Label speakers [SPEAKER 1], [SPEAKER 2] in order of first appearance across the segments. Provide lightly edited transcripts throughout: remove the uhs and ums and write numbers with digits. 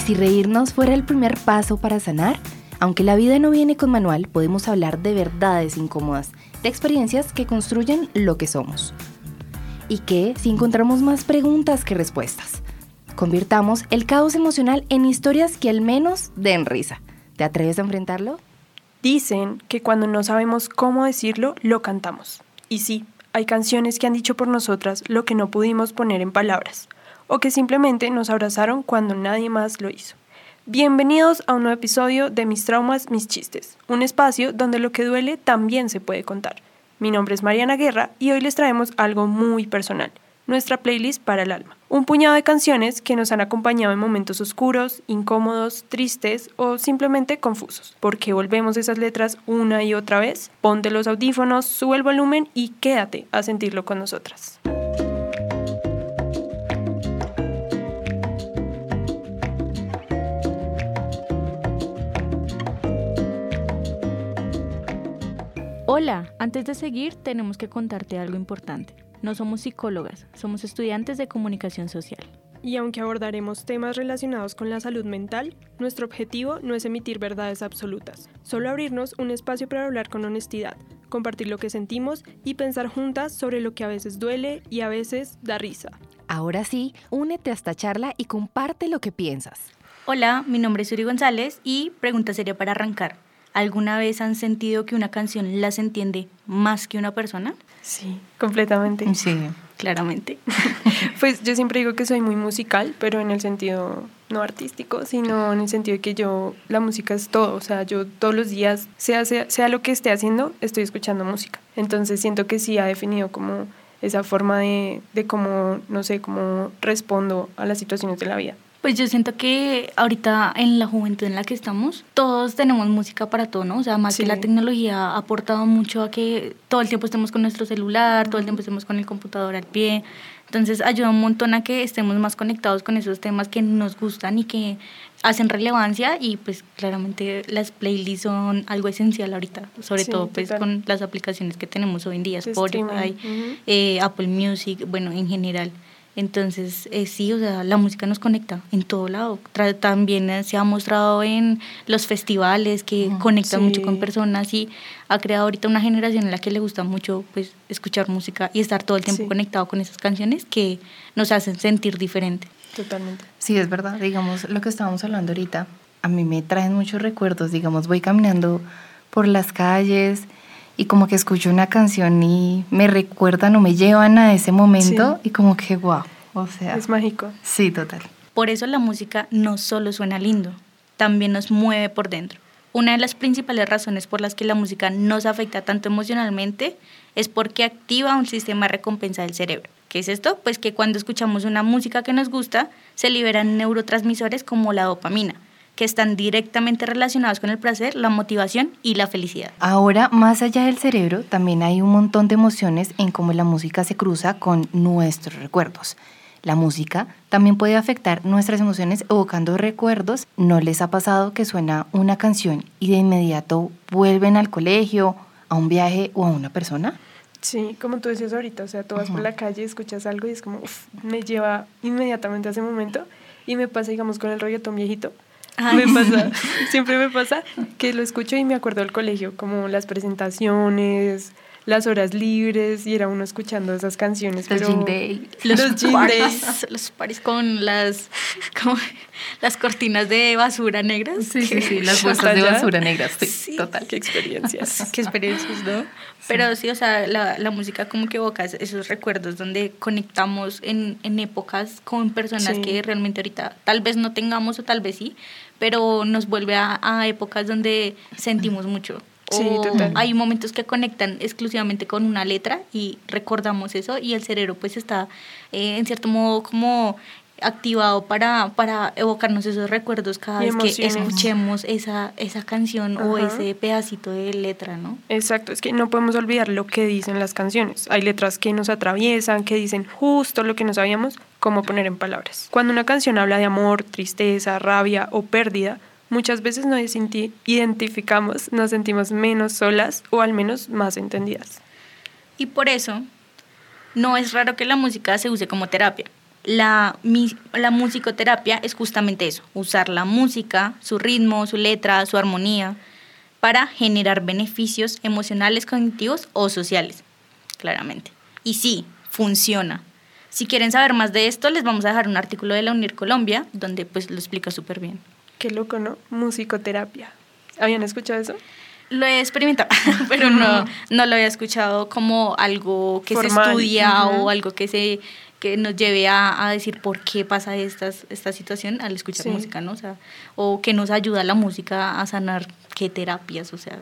[SPEAKER 1] si reírnos fuera el primer paso para sanar, aunque la vida no viene con manual, podemos hablar de verdades incómodas, de experiencias que construyen lo que somos. ¿Y qué si encontramos más preguntas que respuestas? Convirtamos el caos emocional en historias que al menos den risa. ¿Te atreves a enfrentarlo?
[SPEAKER 2] Dicen que cuando no sabemos cómo decirlo, lo cantamos. Y sí, hay canciones que han dicho por nosotras lo que no pudimos poner en palabras, o que simplemente nos abrazaron cuando nadie más lo hizo. Bienvenidos a un nuevo episodio de Mis Traumas, Mis Chistes, un espacio donde lo que duele también se puede contar. Mi nombre es Mariana Guerra y hoy les traemos algo muy personal, nuestra playlist para el alma. Un puñado de canciones que nos han acompañado en momentos oscuros, incómodos, tristes o simplemente confusos. ¿Por qué volvemos esas letras una y otra vez? Ponte los audífonos, sube el volumen y quédate a sentirlo con nosotras.
[SPEAKER 3] Hola, antes de seguir tenemos que contarte algo importante. No somos psicólogas, somos estudiantes de comunicación social.
[SPEAKER 2] Y aunque abordaremos temas relacionados con la salud mental, nuestro objetivo no es emitir verdades absolutas, solo abrirnos un espacio para hablar con honestidad, compartir lo que sentimos y pensar juntas sobre lo que a veces duele y a veces da risa.
[SPEAKER 1] Ahora sí, únete a esta charla y comparte lo que piensas.
[SPEAKER 4] Hola, mi nombre es Uri González y pregunta seria para arrancar. ¿Alguna vez han sentido que una canción las entiende más que una persona?
[SPEAKER 2] Sí, completamente.
[SPEAKER 1] Sí,
[SPEAKER 4] claramente.
[SPEAKER 2] Pues yo siempre digo que soy muy musical, pero en el sentido no artístico, sino en el sentido de que la música es todo. O sea, yo todos los días, sea lo que esté haciendo, estoy escuchando música. Entonces siento que sí ha definido como esa forma de cómo, no sé, cómo respondo a las situaciones de la vida.
[SPEAKER 4] Pues yo siento que ahorita en la juventud en la que estamos, todos tenemos música para todo, ¿no? O sea, más que la tecnología ha aportado mucho a que todo el tiempo estemos con nuestro celular, todo el tiempo estemos con el computador al pie. Entonces ayuda un montón a que estemos más conectados con esos temas que nos gustan y que hacen relevancia, y pues claramente las playlists son algo esencial ahorita, sobre todo pues con las aplicaciones que tenemos hoy en día, Spotify, Apple Music, bueno, en general. Entonces, sí, o sea, la música nos conecta en todo lado. También se ha mostrado en los festivales que conectan mucho con personas, y ha creado ahorita una generación en la que le gusta mucho pues escuchar música y estar todo el tiempo conectado con esas canciones que nos hacen sentir diferente.
[SPEAKER 2] Totalmente.
[SPEAKER 1] Sí, es verdad. Digamos, lo que estábamos hablando ahorita, a mí me traen muchos recuerdos. Digamos, voy caminando por las calles y como que escucho una canción y me recuerdan o me llevan a ese momento, y como que wow, o sea...
[SPEAKER 2] Es mágico.
[SPEAKER 1] Sí, total.
[SPEAKER 4] Por eso la música no solo suena lindo, también nos mueve por dentro. Una de las principales razones por las que la música nos afecta tanto emocionalmente es porque activa un sistema de recompensa del cerebro. ¿Qué es esto? Pues que cuando escuchamos una música que nos gusta, se liberan neurotransmisores como la dopamina, que están directamente relacionados con el placer, la motivación y la felicidad.
[SPEAKER 1] Ahora, más allá del cerebro, también hay un montón de emociones en cómo la música se cruza con nuestros recuerdos. La música también puede afectar nuestras emociones evocando recuerdos. ¿No les ha pasado que suena una canción y de inmediato vuelven al colegio, a un viaje o a una persona?
[SPEAKER 2] Sí, como tú decías ahorita, o sea, tú vas por la calle, escuchas algo y es como, me lleva inmediatamente a ese momento. Y me pasa, digamos, con el reggaetón viejito. Siempre me pasa que lo escucho y me acuerdo del colegio, como las presentaciones, las horas libres, y era uno escuchando esas canciones.
[SPEAKER 1] Los Gin Day.
[SPEAKER 4] Los paris con las cortinas de basura negras.
[SPEAKER 1] Sí, las bolsas de basura negras, sí, total.
[SPEAKER 2] Qué experiencias.
[SPEAKER 4] Qué experiencias, ¿no? Pero sí, o sea, la música como que evoca esos recuerdos donde conectamos en épocas con personas que realmente ahorita tal vez no tengamos o tal vez sí, pero nos vuelve a épocas donde sentimos mucho.
[SPEAKER 2] Sí, total.
[SPEAKER 4] Hay momentos que conectan exclusivamente con una letra y recordamos eso, y el cerebro pues está en cierto modo como activado para evocarnos esos recuerdos cada vez que escuchemos esa canción o ese pedacito de letra, ¿no?
[SPEAKER 2] Exacto, es que no podemos olvidar lo que dicen las canciones. Hay letras que nos atraviesan, que dicen justo lo que no sabíamos cómo poner en palabras. Cuando una canción habla de amor, tristeza, rabia o pérdida, muchas veces nos identificamos, nos sentimos menos solas o al menos más entendidas.
[SPEAKER 4] Y por eso no es raro que la música se use como terapia. la musicoterapia es justamente eso, usar la música, su ritmo, su letra, su armonía, para generar beneficios emocionales, cognitivos o sociales, claramente. Y sí, funciona. Si quieren saber más de esto, les vamos a dejar un artículo de la UNIR Colombia, donde pues lo explica súper bien.
[SPEAKER 2] Qué loco, ¿no? Musicoterapia. ¿Habían escuchado eso?
[SPEAKER 4] Lo he experimentado, pero no lo había escuchado como algo que formal, se estudia o algo que nos lleve a decir por qué pasa esta situación al escuchar música, ¿no? O sea, o que nos ayuda la música a sanar, qué terapias, o sea,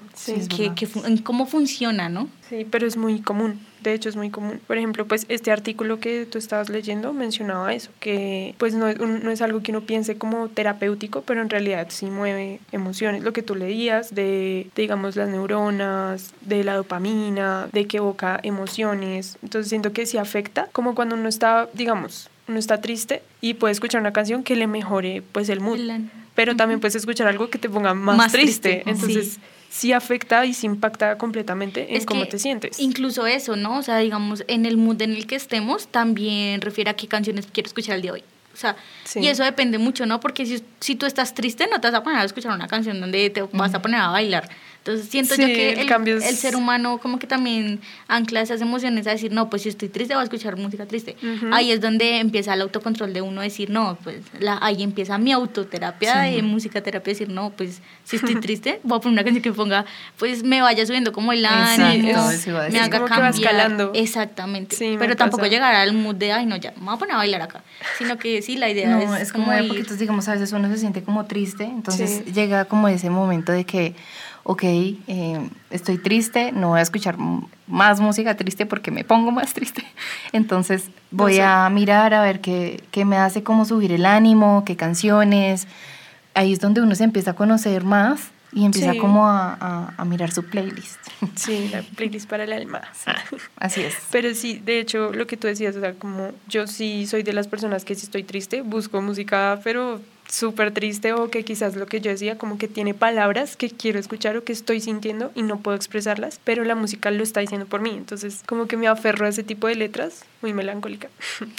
[SPEAKER 4] cómo funciona, ¿no?
[SPEAKER 2] Sí, pero es muy común. De hecho, es muy común. Por ejemplo, pues este artículo que tú estabas leyendo mencionaba eso, que pues no es algo que uno piense como terapéutico, pero en realidad sí mueve emociones. Lo que tú leías de digamos, las neuronas, de la dopamina, de que evoca emociones. Entonces siento que sí afecta, como cuando uno está, digamos, uno está triste y puede escuchar una canción que le mejore pues el mood. Pero también puedes escuchar algo que te ponga más triste. Entonces sí afecta y sí impacta completamente en cómo te sientes.
[SPEAKER 4] Incluso eso, ¿no? O sea, digamos, en el mood en el que estemos, también refiere a qué canciones quiero escuchar el día de hoy. O sea, y eso depende mucho, ¿no? Porque si tú estás triste, no te vas a poner a escuchar una canción donde te vas a poner a bailar. Entonces siento yo que el ser humano como que también ancla esas emociones a decir, no, pues si estoy triste voy a escuchar música triste. Ahí es donde empieza el autocontrol de uno, decir, no, pues ahí empieza mi autoterapia de música terapia, decir, no, pues si estoy triste voy a poner una canción que ponga, pues me vaya subiendo como el ánimo, me haga
[SPEAKER 2] como
[SPEAKER 4] cambiar.
[SPEAKER 2] Que va escalando.
[SPEAKER 4] Exactamente, pero tampoco llegar al mood de, ay no, ya, me voy a poner a bailar acá, sino que sí, la idea
[SPEAKER 1] es como de poquitos, digamos, a veces uno se siente como triste, entonces llega como ese momento de que ok, estoy triste, no voy a escuchar más música triste porque me pongo más triste. Entonces voy a mirar a ver qué me hace como subir el ánimo, qué canciones. Ahí es donde uno se empieza a conocer más y empieza como a mirar su playlist.
[SPEAKER 2] Sí, la playlist para el alma.
[SPEAKER 1] Sí, así es.
[SPEAKER 2] Pero sí, de hecho, lo que tú decías, o sea, como yo sí soy de las personas que si estoy triste, busco música, pero súper triste, o que quizás lo que yo decía, como que tiene palabras que quiero escuchar o que estoy sintiendo y no puedo expresarlas, pero la música lo está diciendo por mí. Entonces, como que me aferro a ese tipo de letras, muy melancólica.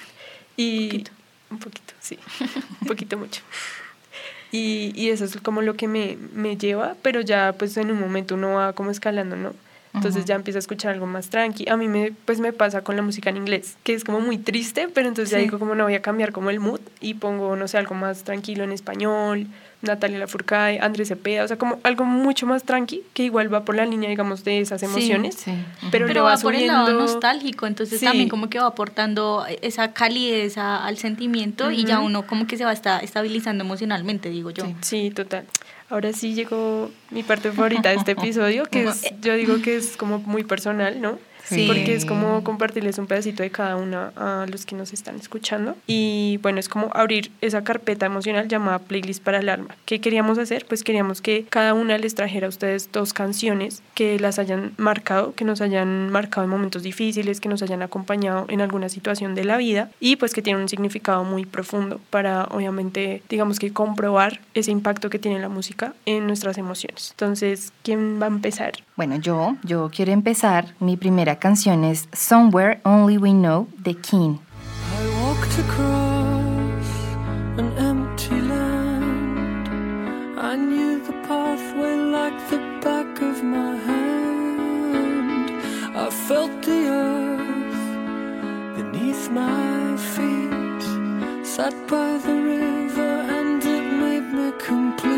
[SPEAKER 2] Un poquito, sí, un poquito mucho. Y eso es como lo que me lleva, pero ya pues en un momento uno va como escalando, ¿no? Entonces ya empiezo a escuchar algo más tranqui. A mí me pasa con la música en inglés, que es como muy triste, pero entonces ya digo como no voy a cambiar como el mood y pongo, no sé, algo más tranquilo en español, Natalia Lafourcade, Andrés Cepeda, o sea, como algo mucho más tranqui, que igual va por la línea, digamos, de esas emociones, pero
[SPEAKER 4] va
[SPEAKER 2] subiendo,
[SPEAKER 4] por el lado nostálgico, entonces también como que va aportando esa calidez al sentimiento y ya uno como que se va estabilizando emocionalmente, digo yo.
[SPEAKER 2] Sí, total. Ahora sí llegó mi parte favorita de este episodio, que yo digo que es como muy personal, ¿no? Sí. Porque es como compartirles un pedacito de cada una a los que nos están escuchando. Y bueno, es como abrir esa carpeta emocional llamada Playlist para el Alma. ¿Qué queríamos hacer? Pues queríamos que cada una les trajera a ustedes 2 canciones que las hayan marcado, que nos hayan marcado en momentos difíciles, que nos hayan acompañado en alguna situación de la vida y pues que tienen un significado muy profundo para, obviamente, digamos que comprobar ese impacto que tiene la música en nuestras emociones. Entonces, ¿quién va a empezar?
[SPEAKER 1] Bueno, yo quiero empezar. Mi primera canción es Somewhere Only We Know de King.
[SPEAKER 5] I walked across an empty land. I knew the pathway like the back of my hand. I felt the earth beneath my feet. Sat by the river and it made me complete.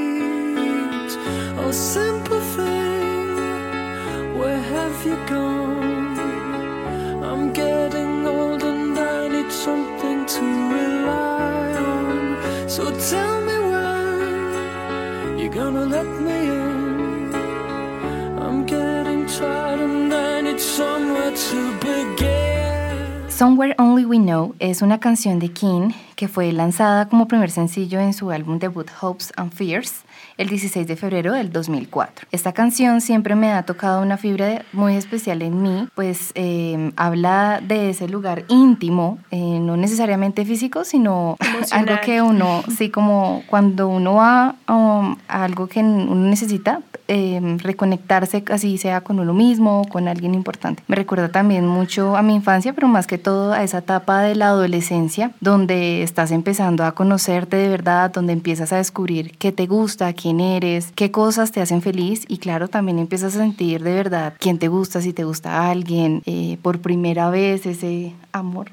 [SPEAKER 5] Oh, simple thing, where have you gone? I'm getting old and I need something to rely on. So tell me when you're gonna let me in. I'm getting tired and I need somewhere to begin.
[SPEAKER 1] Somewhere Only We Know es una canción de King que fue lanzada como primer sencillo en su álbum debut Hopes and Fears el 16 de febrero del 2004. Esta canción siempre me ha tocado una fibra muy especial en mí, pues habla de ese lugar íntimo, no necesariamente físico, sino algo que uno, sí, como cuando uno va a algo que uno necesita, reconectarse, así sea con uno mismo o con alguien importante. Me recuerda también mucho a mi infancia, pero más que todo a esa etapa de la adolescencia, donde estás empezando a conocerte de verdad, donde empiezas a descubrir qué te gusta, quién eres, qué cosas te hacen feliz, y claro, también empiezas a sentir de verdad quién te gusta, si te gusta a alguien, por primera vez ese amor.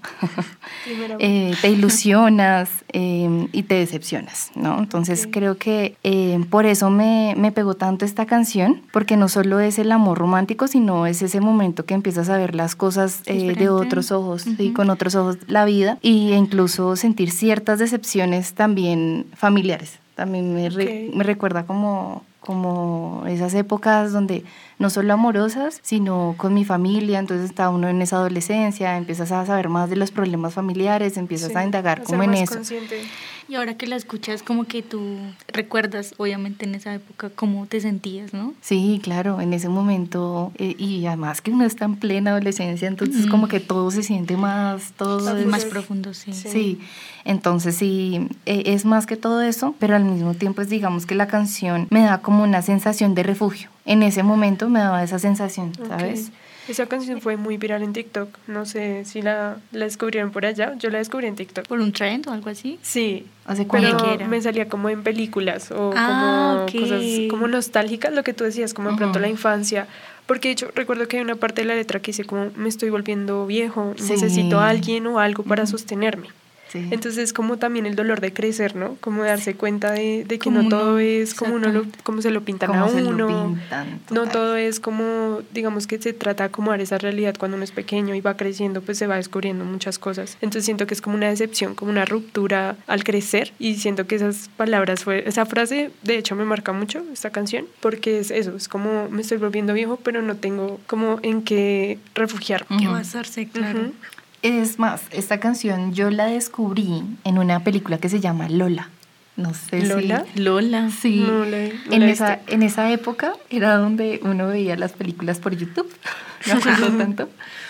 [SPEAKER 1] Te ilusionas y te decepcionas, ¿no? Entonces creo que por eso me pegó tanto esta canción, porque no solo es el amor romántico, sino es ese momento que empiezas a ver las cosas de otros ojos, ¿sí? Con otros ojos la vida, e incluso sentir ciertas decepciones también familiares. También me recuerda como esas épocas donde no solo amorosas, sino con mi familia. Entonces está uno en esa adolescencia, empiezas a saber más de los problemas familiares, empiezas a indagar como en eso.
[SPEAKER 2] Consciente.
[SPEAKER 4] Y ahora que la escuchas, como que tú recuerdas, obviamente, en esa época, cómo te sentías, ¿no?
[SPEAKER 1] Sí, claro, en ese momento, y además que uno está en plena adolescencia, entonces como que todo se siente más, todo es
[SPEAKER 4] más profundo, sí.
[SPEAKER 1] Sí, entonces sí, es más que todo eso, pero al mismo tiempo es, digamos que la canción me da como una sensación de refugio. En ese momento me daba esa sensación, ¿sabes?
[SPEAKER 2] Esa canción fue muy viral en TikTok. No sé si la descubrieron por allá. Yo la descubrí en TikTok.
[SPEAKER 4] ¿Por un trend o algo así?
[SPEAKER 2] Sí.
[SPEAKER 1] ¿Hace cuánto?
[SPEAKER 2] Pero me salía como en películas o como cosas como nostálgicas, lo que tú decías, como de pronto la infancia. Porque de hecho recuerdo que hay una parte de la letra que dice como me estoy volviendo viejo, necesito a alguien o algo para sostenerme. Sí. Entonces como también el dolor de crecer, ¿no? Como darse cuenta de que no todo es como como se lo pintan a uno. No todo es como, digamos que se trata de acomodar esa realidad cuando uno es pequeño y va creciendo, pues se va descubriendo muchas cosas. Entonces siento que es como una decepción, como una ruptura al crecer, y siento que esas palabras esa frase de hecho me marca mucho esta canción, porque es eso, es como me estoy volviendo viejo, pero no tengo como en qué refugiarme.
[SPEAKER 4] ¿Qué basarse? Claro.
[SPEAKER 1] Es más, esta canción yo la descubrí en una película que se llama Lola. No sé
[SPEAKER 2] ¿Lola?
[SPEAKER 1] si...
[SPEAKER 4] Lola.
[SPEAKER 1] Sí.
[SPEAKER 2] No
[SPEAKER 1] en esa época era donde uno veía las películas por YouTube. No acuerdo tanto.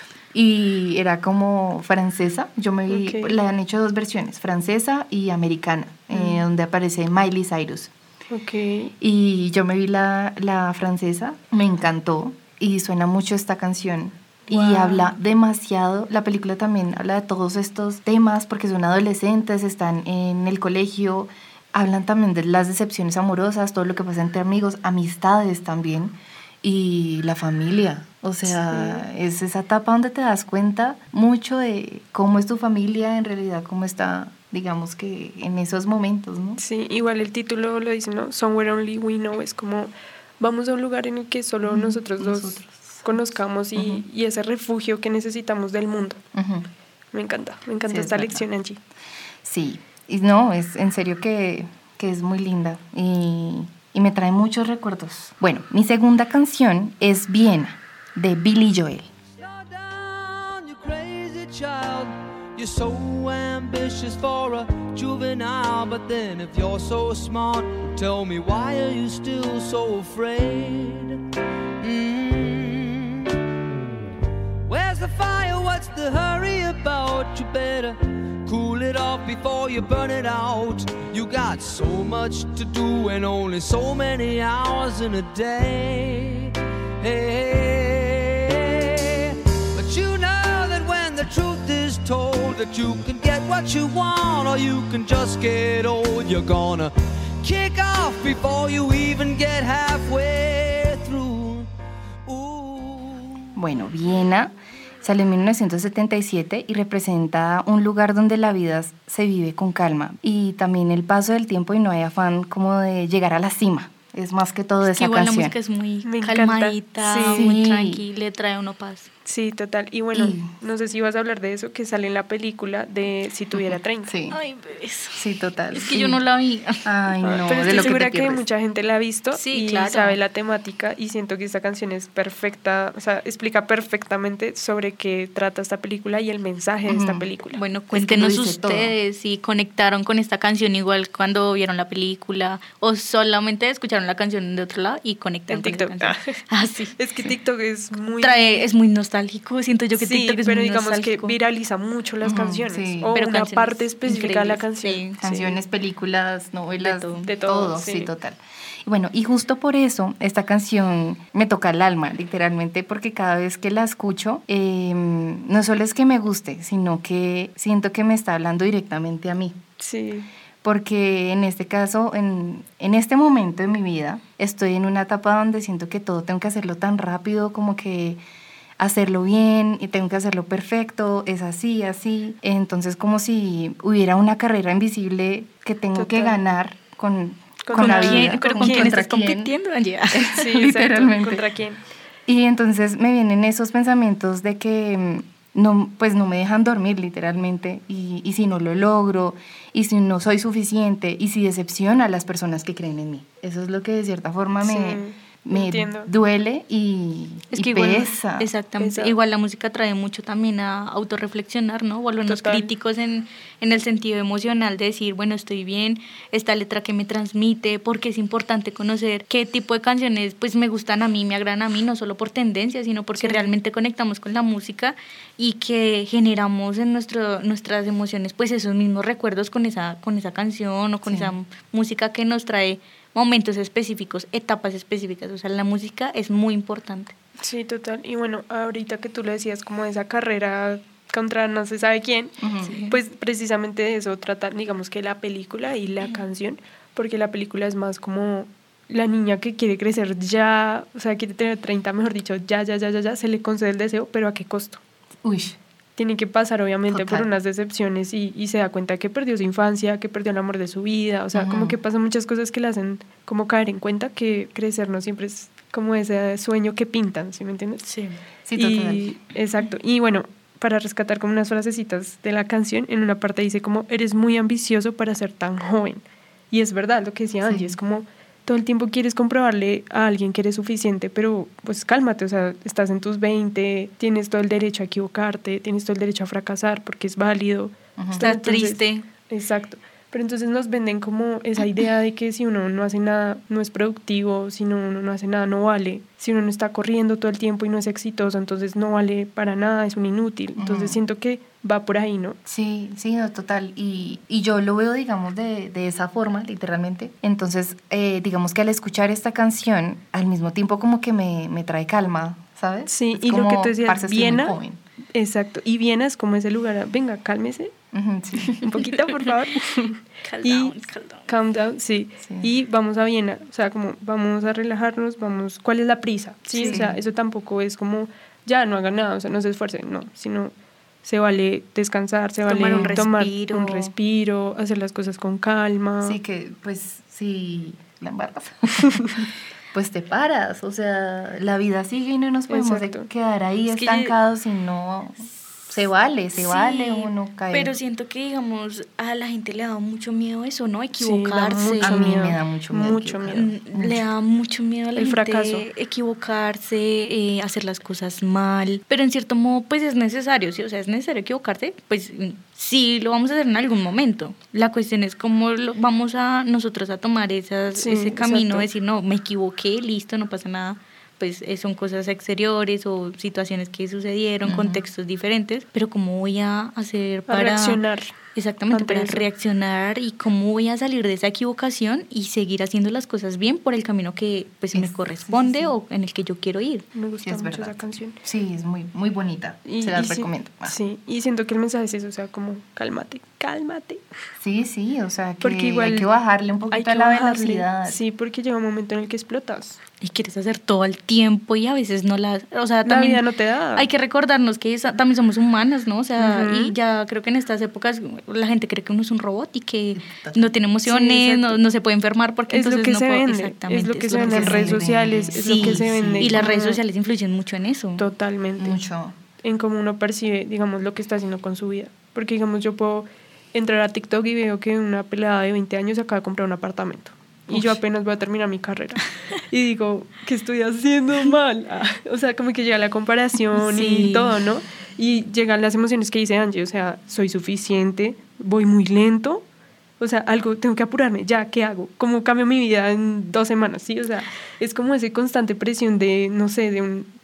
[SPEAKER 1] Y era como francesa. Yo me vi... Le han hecho 2 versiones, francesa y americana, donde aparece Miley Cyrus. Y yo me vi la francesa. Me encantó. Y suena mucho esta canción. Y habla demasiado, la película también habla de todos estos temas porque son adolescentes, están en el colegio, hablan también de las decepciones amorosas, todo lo que pasa entre amigos, amistades también, y la familia. O sea, es esa etapa donde te das cuenta mucho de cómo es tu familia, en realidad cómo está, digamos que en esos momentos, ¿no?
[SPEAKER 2] Sí, igual el título lo dice, ¿no? Somewhere Only We Know, es como vamos a un lugar en el que solo nosotros dos conozcamos y ese refugio que necesitamos del mundo. Me encanta sí, esta lección, Angie.
[SPEAKER 1] Sí, y no, es en serio que es muy linda y me trae muchos recuerdos. Bueno, mi segunda canción es Viena, de Billy Joel.
[SPEAKER 5] You're so ambitious for a juvenile, but then if you're so smart, tell me why are you still so afraid? Where's the fire? What's the hurry about? You better cool it off before you burn it out. You got so much to do and only so many hours in a day. Hey, but you know that when the truth is told, that you can get what you want or you can just get old. You're gonna kick off before you even get halfway through.
[SPEAKER 1] Bueno, Viena salió en 1977 y representa un lugar donde la vida se vive con calma y también el paso del tiempo y no hay afán como de llegar a la cima. Es más que todo esa
[SPEAKER 4] igual
[SPEAKER 1] canción.
[SPEAKER 4] La música es muy calmadita, muy tranquila, le trae a uno paz.
[SPEAKER 2] Sí, total. Y bueno, no sé si vas a hablar de eso, que sale en la película de Si tuviera 30.
[SPEAKER 1] Sí.
[SPEAKER 4] Ay, bebés.
[SPEAKER 1] Sí, total.
[SPEAKER 4] Es que yo no la vi.
[SPEAKER 1] Ay, no.
[SPEAKER 2] Pero estoy segura que
[SPEAKER 1] pierdes.
[SPEAKER 2] mucha gente la ha visto y
[SPEAKER 4] claro.
[SPEAKER 2] sabe la temática, y siento que esta canción es perfecta, o sea, explica perfectamente sobre qué trata esta película y el mensaje de esta película.
[SPEAKER 4] Bueno, cuéntenos ustedes si conectaron con esta canción igual cuando vieron la película o solamente escucharon la canción de otro lado y conectaron
[SPEAKER 2] en TikTok.
[SPEAKER 4] Con esta canción. Sí.
[SPEAKER 2] Es que TikTok es muy...
[SPEAKER 4] es muy nostálgico. nostálgico, siento yo que
[SPEAKER 2] sí,
[SPEAKER 4] TikTok es
[SPEAKER 2] pero
[SPEAKER 4] muy
[SPEAKER 2] digamos
[SPEAKER 4] nostálgico.
[SPEAKER 2] que viraliza mucho las canciones,
[SPEAKER 1] sí.
[SPEAKER 2] o
[SPEAKER 4] Pero
[SPEAKER 2] una
[SPEAKER 4] canciones
[SPEAKER 2] parte específica de la canción.
[SPEAKER 4] increíbles, sí.
[SPEAKER 1] Canciones, películas, novelas,
[SPEAKER 2] De todo,
[SPEAKER 1] sí,
[SPEAKER 2] sí.
[SPEAKER 1] total. Y bueno, y justo por eso esta canción me toca el alma, literalmente, porque cada vez que la escucho, no solo es que me guste, sino que siento que me está hablando directamente a mí.
[SPEAKER 2] Sí.
[SPEAKER 1] Porque en este caso, en este momento de mi vida, estoy en una etapa donde siento que todo tengo que hacerlo tan rápido, como que hacerlo bien y tengo que hacerlo perfecto, es así, así. Entonces, como si hubiera una carrera invisible que tengo que ganar con la vida.
[SPEAKER 4] ¿Pero con quién estás compitiendo, Angie?
[SPEAKER 2] Sí,
[SPEAKER 1] literalmente.
[SPEAKER 2] exacto. ¿Contra quién?
[SPEAKER 1] Y entonces me vienen esos pensamientos de que no me dejan dormir literalmente, y si no lo logro, y si no soy suficiente, y si decepciono a las personas que creen en mí. Eso es lo que de cierta forma me
[SPEAKER 2] entiendo.
[SPEAKER 1] duele y pesa.
[SPEAKER 4] Exactamente.
[SPEAKER 2] Pesa.
[SPEAKER 4] Igual la música trae mucho también a autorreflexionar, ¿no? Volvernos
[SPEAKER 2] Total.
[SPEAKER 4] críticos en el sentido emocional de decir, bueno, estoy bien, esta letra que me transmite, porque es importante conocer qué tipo de canciones pues me gustan a mí, me agradan a mí, no solo por tendencia, sino porque realmente conectamos con la música y que generamos en nuestras emociones pues esos mismos recuerdos con esa canción o con esa música que nos trae momentos específicos, etapas específicas. O sea, la música es muy importante.
[SPEAKER 2] Sí, total. Y bueno, ahorita que tú le decías como esa carrera contra no se sabe quién, pues precisamente de eso trata, digamos que la película y la canción, porque la película es más como la niña que quiere crecer ya, o sea, quiere tener 30, mejor dicho, ya, se le concede el deseo, pero ¿a qué costo?
[SPEAKER 1] Uy.
[SPEAKER 2] Tiene que pasar obviamente
[SPEAKER 1] Total.
[SPEAKER 2] por unas decepciones y se da cuenta que perdió su infancia, que perdió el amor de su vida, o sea, como que pasan muchas cosas que le hacen como caer en cuenta que crecer no siempre es como ese sueño que pintan, ¿sí me entiendes?
[SPEAKER 4] Sí.
[SPEAKER 1] Sí, total.
[SPEAKER 2] Exacto. Y bueno, para rescatar como unas frasecitas de la canción, en una parte dice como, eres muy ambicioso para ser tan joven. Y es verdad lo que decía Angie, es como todo el tiempo quieres comprobarle a alguien que eres suficiente, pero pues cálmate, o sea, estás en tus 20, tienes todo el derecho a equivocarte, tienes todo el derecho a fracasar porque es válido.
[SPEAKER 4] Estás triste.
[SPEAKER 2] Exacto. Pero entonces nos venden como esa idea de que si uno no hace nada, no es productivo, si uno no hace nada, no vale. Si uno no está corriendo todo el tiempo y no es exitoso, entonces no vale para nada, es un inútil. Entonces siento que va por ahí, ¿no?
[SPEAKER 1] Sí, no, total. Y yo lo veo, digamos, de esa forma, literalmente. Entonces, digamos que al escuchar esta canción, al mismo tiempo como que me trae calma, ¿sabes?
[SPEAKER 2] Sí,
[SPEAKER 1] es
[SPEAKER 2] y lo que tú decías,
[SPEAKER 1] parce, estoy muy
[SPEAKER 2] Viena,
[SPEAKER 1] joven.
[SPEAKER 2] exacto, y Viena es como ese lugar, venga, cálmese,
[SPEAKER 1] Sí.
[SPEAKER 2] un poquito, por favor. Calm down, sí. Y vamos a Viena, o sea, como vamos a relajarnos, ¿cuál es la prisa? ¿Sí? O sea, eso tampoco es como, ya, no hagan nada, o sea, no se esfuercen, no, sino se vale descansar, se vale tomar un respiro, hacer las cosas con calma.
[SPEAKER 1] Sí, que pues si la embarras, pues te paras, o sea, la vida sigue y no nos podemos quedar ahí estancados y no... Se vale uno caer.
[SPEAKER 4] Pero siento que, digamos, a la gente le da mucho miedo eso, ¿no? Equivocarse.
[SPEAKER 1] A mí me da mucho miedo.
[SPEAKER 4] Le da mucho miedo a la gente
[SPEAKER 2] fracaso.
[SPEAKER 4] Equivocarse, hacer las cosas mal. Pero en cierto modo, pues es necesario, ¿sí? O sea, es necesario equivocarse, pues sí, lo vamos a hacer en algún momento. La cuestión es cómo vamos a nosotros a tomar ese camino, decir, no, me equivoqué, listo, no pasa nada. Pues son cosas exteriores o situaciones que sucedieron, contextos diferentes, pero ¿cómo voy a hacer para
[SPEAKER 2] reaccionar?
[SPEAKER 4] Exactamente, para reaccionar y cómo voy a salir de esa equivocación y seguir haciendo las cosas bien por el camino que pues me corresponde o en el que yo quiero ir.
[SPEAKER 2] Me gusta mucho esa canción.
[SPEAKER 1] Sí, es muy, muy bonita, se las recomiendo.
[SPEAKER 2] Sí, y siento que el mensaje es eso, o sea, como cálmate.
[SPEAKER 1] Sí, o sea, que
[SPEAKER 2] porque igual
[SPEAKER 1] hay que bajarle un poquito a la velocidad.
[SPEAKER 2] Sí, porque llega un momento en el que explotas.
[SPEAKER 4] Y quieres hacer todo el tiempo y a veces no o sea, también
[SPEAKER 2] la vida no te da.
[SPEAKER 4] Hay que recordarnos que también somos humanos, ¿no? O sea, y ya creo que en estas épocas la gente cree que uno es un robot y que no tiene emociones, no se puede enfermar porque
[SPEAKER 2] es
[SPEAKER 4] entonces
[SPEAKER 2] lo que se vende.
[SPEAKER 4] Exactamente.
[SPEAKER 2] Es lo que se vende en redes sociales, es lo que se vende.
[SPEAKER 4] Y las redes sociales influyen mucho en eso.
[SPEAKER 2] Totalmente.
[SPEAKER 1] Mucho.
[SPEAKER 2] En cómo uno percibe, digamos, lo que está haciendo con su vida. Porque, digamos, yo puedo entrar a TikTok y veo que una pelada de 20 años acaba de comprar un apartamento. Y yo apenas voy a terminar mi carrera. Y digo, ¿qué estoy haciendo mal? O sea, como que llega la comparación y todo, ¿no? Y llegan las emociones que dice Angie, o sea, soy suficiente, voy muy lento, o sea, algo, tengo que apurarme, ya, ¿qué hago? ¿Cómo cambio mi vida en 2 semanas? Sí, o sea, es como esa constante presión de, no sé, de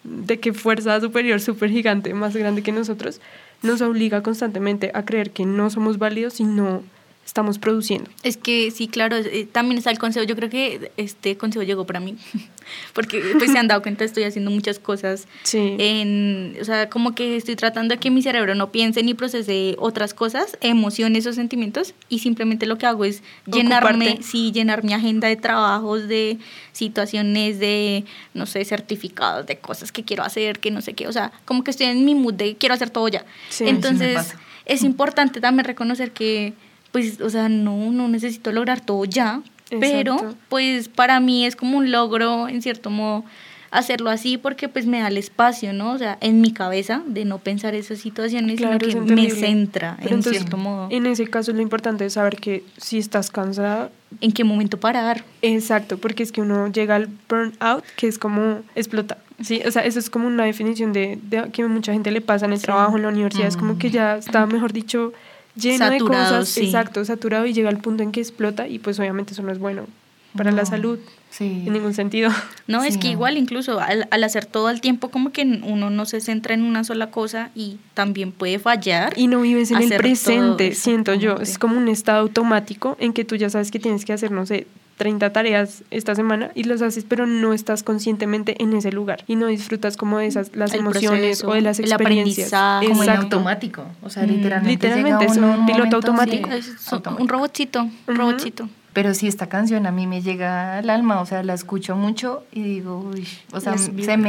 [SPEAKER 2] de qué fuerza superior, súper gigante, más grande que nosotros, nos obliga constantemente a creer que no somos válidos y no estamos produciendo.
[SPEAKER 4] Es que sí, claro, también está el consejo. Yo creo que este consejo llegó para mí, porque pues se han dado cuenta, estoy haciendo muchas cosas.
[SPEAKER 2] Sí.
[SPEAKER 4] O sea, como que estoy tratando de que mi cerebro no piense ni procese otras cosas, emociones o sentimientos, y simplemente lo que hago es llenar mi agenda de trabajos, de situaciones, de, no sé, certificados, de cosas que quiero hacer, que no sé qué. O sea, como que estoy en mi mood de quiero hacer todo ya.
[SPEAKER 2] Sí,
[SPEAKER 4] entonces, es importante también reconocer que pues, o sea, no necesito lograr todo ya, pero pues para mí es como un logro, en cierto modo, hacerlo así porque pues me da el espacio, ¿no? O sea, en mi cabeza de no pensar esas situaciones,
[SPEAKER 2] claro,
[SPEAKER 4] sino que me centra, pero en entonces, cierto modo.
[SPEAKER 2] En ese caso lo importante es saber que si estás cansada,
[SPEAKER 4] ¿en qué momento parar?
[SPEAKER 2] Exacto, porque es que uno llega al burnout, que es como explota. Sí, o sea, eso es como una definición de que a mucha gente le pasa en el trabajo, en la universidad, es como que ya está, mejor dicho, lleno saturado, de cosas, exacto, saturado, y llega al punto en que explota, y pues obviamente eso no es bueno para la salud, en ningún sentido.
[SPEAKER 4] No, es que igual incluso al hacer todo al tiempo, como que uno no se centra en una sola cosa y también puede fallar.
[SPEAKER 2] Y no vives en el presente, siento yo, es como un estado automático en que tú ya sabes que tienes que hacer, no sé, 30 tareas esta semana y los haces, pero no estás conscientemente en ese lugar y no disfrutas como de las emociones o de las experiencias.
[SPEAKER 1] Como en automático, o sea, literalmente
[SPEAKER 2] es un piloto automático.
[SPEAKER 4] Sí, un robotcito,
[SPEAKER 1] Pero sí, esta canción a mí me llega al alma, o sea, la escucho mucho y digo, uy, o sea,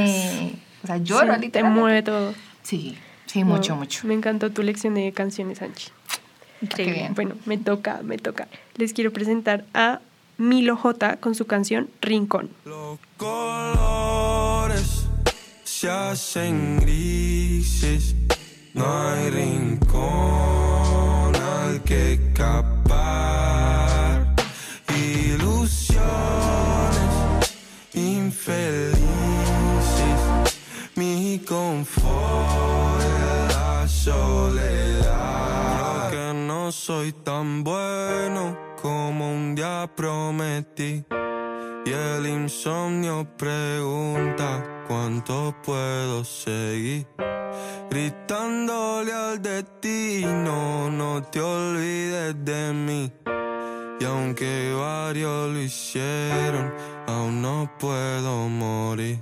[SPEAKER 1] lloro literalmente.
[SPEAKER 2] Te mueve todo.
[SPEAKER 1] Sí, mucho.
[SPEAKER 2] Me encantó tu lección de canciones, Anchi.
[SPEAKER 1] Increíble.
[SPEAKER 2] Bueno, me toca. Les quiero presentar a Milo J con su canción Rincón.
[SPEAKER 5] Los colores se hacen grises, no hay rincón al que escapar. Ilusiones infelices, mi confort es la soledad. Creo que no soy tan bueno como un día prometí, y el insomnio pregunta cuánto puedo seguir, gritándole al destino, no te olvides de mí. Y aunque varios lo hicieron, aún no puedo morir.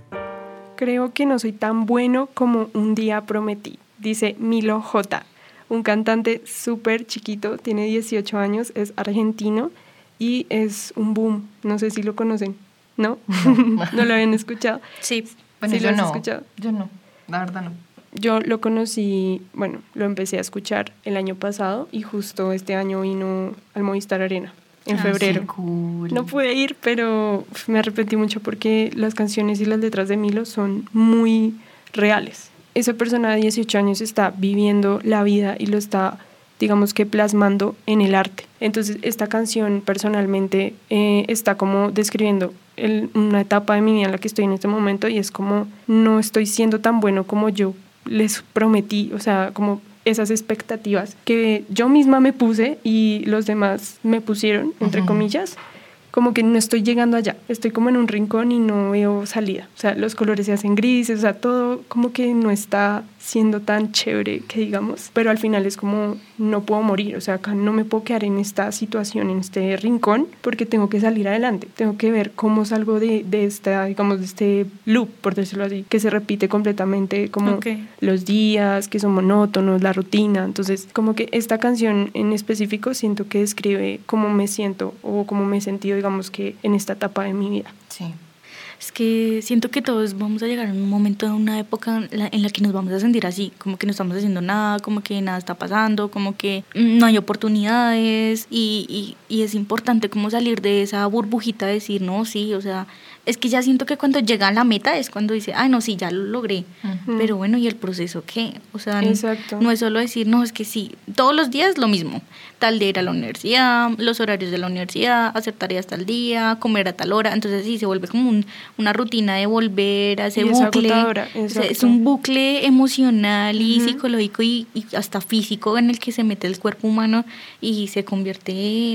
[SPEAKER 2] Creo que no soy tan bueno como un día prometí, dice Milo J., un cantante súper chiquito, tiene 18 años, es argentino y es un boom. No sé si lo conocen, ¿no? ¿No lo habían escuchado?
[SPEAKER 4] Sí.
[SPEAKER 1] Bueno,
[SPEAKER 2] ¿Sí
[SPEAKER 1] yo
[SPEAKER 2] lo has
[SPEAKER 1] no,
[SPEAKER 2] escuchado?
[SPEAKER 1] yo no, la verdad no.
[SPEAKER 2] Yo lo conocí, lo empecé a escuchar el año pasado y justo este año vino al Movistar Arena en febrero.
[SPEAKER 1] Sí, cool.
[SPEAKER 2] No pude ir, pero me arrepentí mucho porque las canciones y las letras de Milo son muy reales. Esa persona de 18 años está viviendo la vida y lo está, digamos que, plasmando en el arte. Entonces, esta canción personalmente está como describiendo una etapa de mi vida en la que estoy en este momento, y es como no estoy siendo tan bueno como yo les prometí, o sea, como esas expectativas que yo misma me puse y los demás me pusieron, entre comillas, como que no estoy llegando allá, estoy como en un rincón y no veo salida, o sea, los colores se hacen grises, o sea, todo como que no está siendo tan chévere que digamos, pero al final es como no puedo morir, o sea, acá no me puedo quedar en esta situación, en este rincón, porque tengo que salir adelante, tengo que ver cómo salgo de esta, digamos, de este loop, por decirlo así, que se repite completamente, como los días que son monótonos, la rutina. Entonces, como que esta canción en específico siento que describe cómo me siento o cómo me he sentido, digamos, que en esta etapa de mi vida.
[SPEAKER 1] Sí.
[SPEAKER 4] Es que siento que todos vamos a llegar en un momento, en una época en la que nos vamos a sentir así, como que no estamos haciendo nada, como que nada está pasando, como que no hay oportunidades, y es importante como salir de esa burbujita, decir, no, sí, o sea, es que ya siento que cuando llega a la meta es cuando dice, ay, no, sí, ya lo logré. Pero bueno, ¿y el proceso qué? O sea, no es solo decir, no, es que sí, todos los días lo mismo. Tal de ir a la universidad, los horarios de la universidad, hacer tareas tal día, comer a tal hora. Entonces sí, se vuelve como una rutina de volver a ese bucle. O sea, es un bucle emocional y psicológico y hasta físico en el que se mete el cuerpo humano y se convierte